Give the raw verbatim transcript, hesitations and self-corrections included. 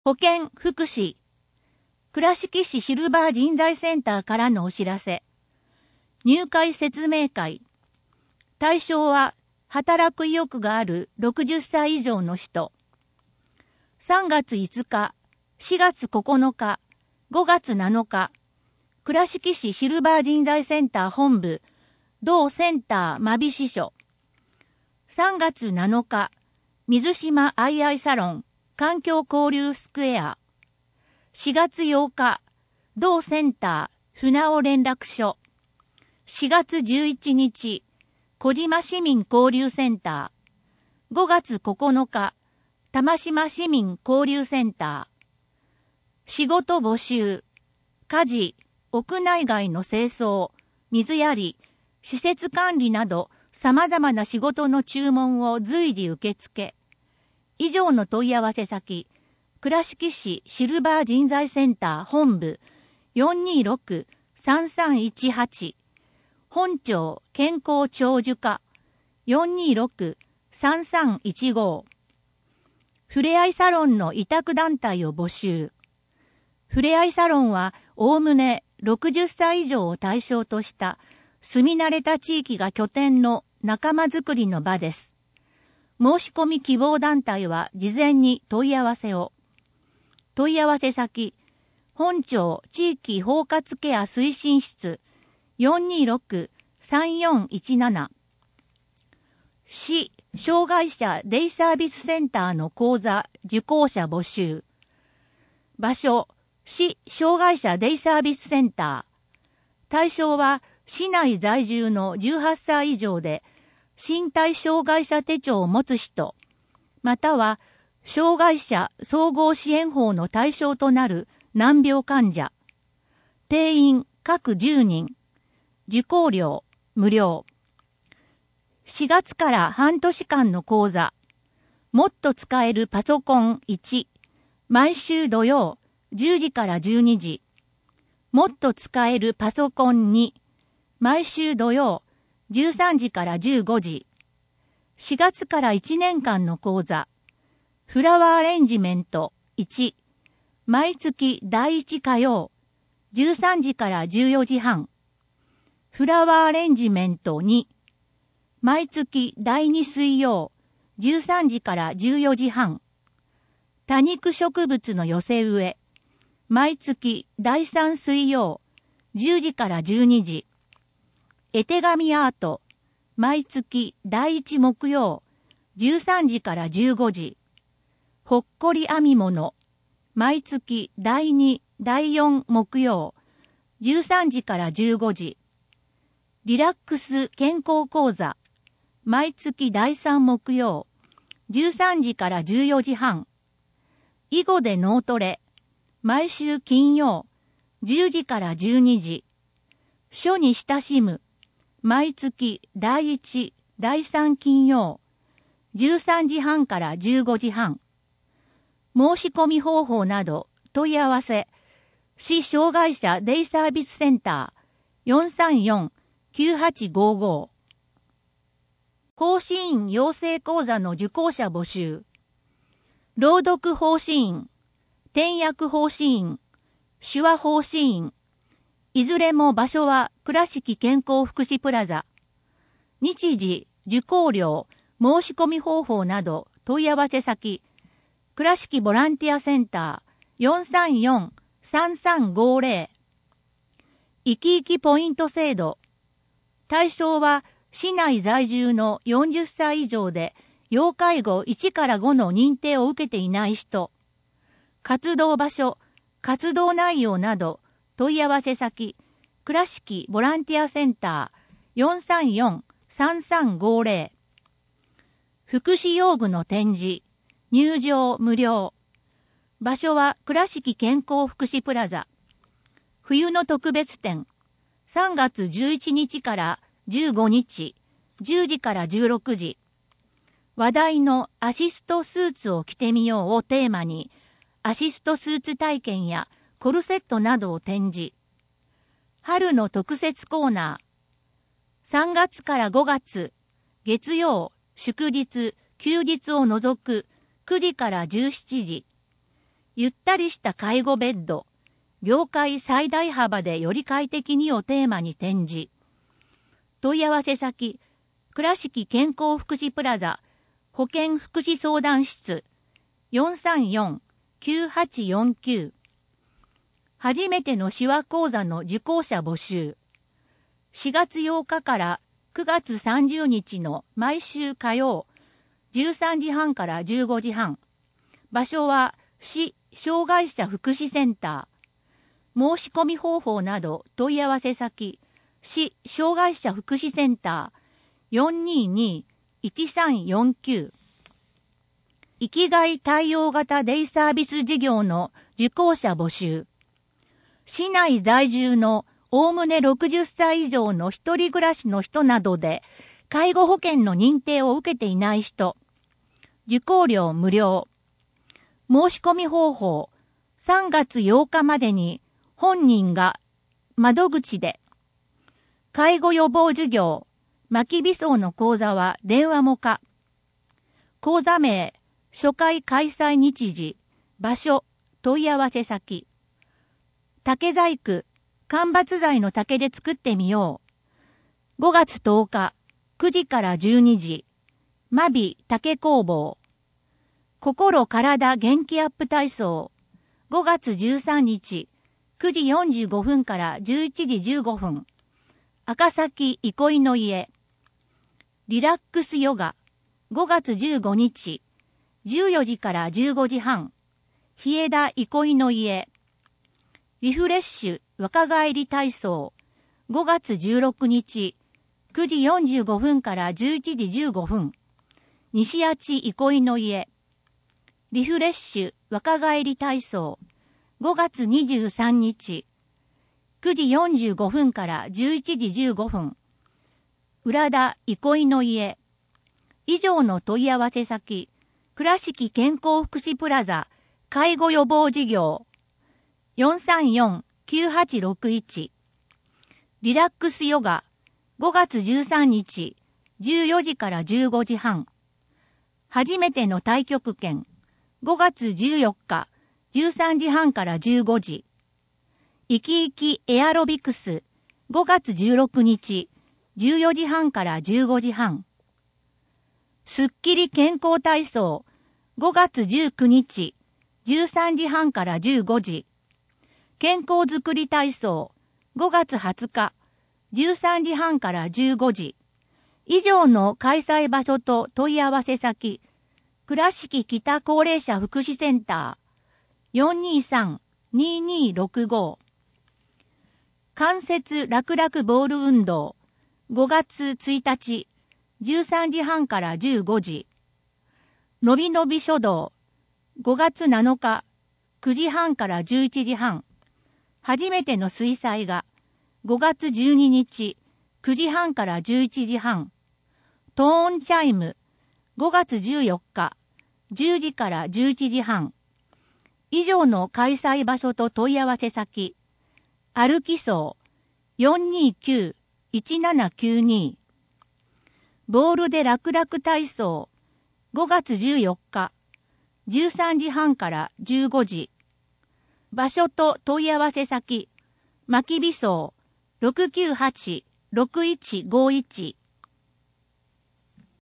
保健福祉倉敷市シルバー人材センターからのお知らせ。入会説明会。対象は働く意欲があるろくじゅっさい以上の人。さんがついつか、しがつここのか、ごがつなのか、倉敷市シルバー人材センター本部、同センター真備支所。さんがつなのか、水島アイアイサロン、環境交流スクエア。しがつようか、同センター船尾連絡所。しがつじゅういちにち、小島市民交流センター。ごがつここのか、玉島市民交流センター。仕事募集、家事、屋内外の清掃、水やり、施設管理など様々な仕事の注文を随時受付。以上の問い合わせ先、倉敷市シルバー人材センター本部 よんにーろくさんさんいちはち 本庁健康長寿課 よんにーろくさんさんいちご ふれあいサロンの委託団体を募集。ふれあいサロンはおおむねろくじゅっさい以上を対象とした住み慣れた地域が拠点の仲間づくりの場です。申し込み希望団体は事前に問い合わせを。問い合わせ先、本庁地域包括ケア推進室 よんにーろくさんよんいちなな。市障害者デイサービスセンターの講座受講者募集。場所、市障害者デイサービスセンター。対象は市内在住のじゅうはっさい以上で、身体障害者手帳を持つ人、または障害者総合支援法の対象となる難病患者。定員各じゅうにん。受講料無料。しがつから半年間の講座。もっと使えるパソコンいち。毎週土曜じゅうじからじゅうにじ。もっと使えるパソコンに。毎週土曜じゅうさんじからじゅうごじ。しがつからいちねんかんの講座。フラワーアレンジメントいち。毎月だいいち火曜、じゅうさんじからじゅうよじはん。フラワーアレンジメントに。毎月だいに水曜、じゅうさんじからじゅうよじはん。多肉植物の寄せ植え。毎月だいさん水曜、じゅうじからじゅうにじ。絵手紙アート。毎月だいいち木曜、じゅうさんじからじゅうごじ。ほっこり編み物。毎月だいに、だいよん木曜、じゅうさんじからじゅうごじ。リラックス健康講座。毎月だいさん木曜、じゅうさんじからじゅうよじはん。囲碁で脳トレ。毎週金曜、じゅうじからじゅうにじ。書に親しむ。毎月だいいち、だいさん金曜、じゅうさんじはんからじゅうごじはん。申し込み方法など問い合わせ、市障害者デイサービスセンター よんさんよんきゅうはちごご。講師員養成講座の受講者募集。朗読講師員、点訳講師員、手話講師員。いずれも場所は倉敷健康福祉プラザ。日時、受講料、申し込み方法など問い合わせ先、倉敷ボランティアセンター よんさんよんさんさんごぜろ。生き生きポイント制度。対象は市内在住のよんじゅっさい以上で要介護いちからごの認定を受けていない人。活動場所、活動内容など問い合わせ先、倉敷ボランティアセンター よんさんよんさんさんごぜろ。福祉用具の展示、入場無料。場所は倉敷健康福祉プラザ。冬の特別展、さんがつじゅういちにちからじゅうごにち、じゅうじからじゅうろくじ。話題のアシストスーツを着てみようをテーマに、アシストスーツ体験やコルセットなどを展示。春の特設コーナー。さんがつからごがつ、月曜、祝日、休日を除くくじからじゅうしちじ。 ゆったりした介護ベッド、業界最大幅でより快適にをテーマに展示。問い合わせ先、倉敷健康福祉プラザ保健福祉相談室 よんさんよん きゅうはちよんきゅう。初めての手話講座の受講者募集。しがつようかからくがつさんじゅうにちの毎週火曜、じゅうさんじはんからじゅうごじはん。場所は市障害者福祉センター。申し込み方法など問い合わせ先、市障害者福祉センター よんにーにーいちさんよんきゅう。生きがい対応型デイサービス事業の受講者募集。市内在住のおおむねろくじゅっさい以上の一人暮らしの人などで介護保険の認定を受けていない人。受講料無料。申し込み方法、さんがつようかまでに本人が窓口で。介護予防授業、巻きびそうの講座は電話も可。講座名、初回開催日時、場所、問い合わせ先。竹細工、間伐材の竹で作ってみよう。ごがつとおか、くじからじゅうにじ、マビ竹工房。心体元気アップ体操。ごがつじゅうさんにち、くじよんじゅうごふんからじゅういちじじゅうごふん。赤崎憩いの家。リラックスヨガ。ごがつじゅうごにち、じゅうよじからじゅうごじはん。日枝憩いの家。リフレッシュ若返り体操。ごがつじゅうろくにち、くじよんじゅうごふんからじゅういちじじゅうごふん。西八憩いの家。リフレッシュ若返り体操。ごがつにじゅうさんにち、くじよんじゅうごふんからじゅういちじじゅうごふん。浦田憩いの家。以上の問い合わせ先、倉敷健康福祉プラザ介護予防事業 よんさんよん きゅうはちろくいち。リラックスヨガごがつじゅうさんにちじゅうよじからじゅうごじはん。初めての太極拳ごがつじゅうよっかじゅうさんじはんからじゅうごじ。生き生きエアロビクスごがつじゅうろくにちじゅうよじはんからじゅうごじはん。すっきり健康体操ごがつじゅうくにちじゅうさんじはんからじゅうごじ。健康づくり体操ごがつはつかじゅうさんじはんからじゅうごじ。以上の開催場所と問い合わせ先、倉敷北高齢者福祉センター よんにーさん にーにーろくご。関節楽々ボール運動ごがつついたちじゅうさんじはんからじゅうごじ。のびのび書道ごがつなのかくじはんからじゅういちじはん。初めての水彩画ごがつじゅうににちくじはんからじゅういちじはん。トーンチャイムごがつじゅうよっかじゅうじからじゅういちじはん。以上の開催場所と問い合わせ先、歩きそう よんにーきゅう いちななきゅうに。ボールで楽々体操ごがつじゅうよっかじゅうさんじはんからじゅうごじ。場所と問い合わせ先、まきびそう ろくきゅうはち ろくいちごいち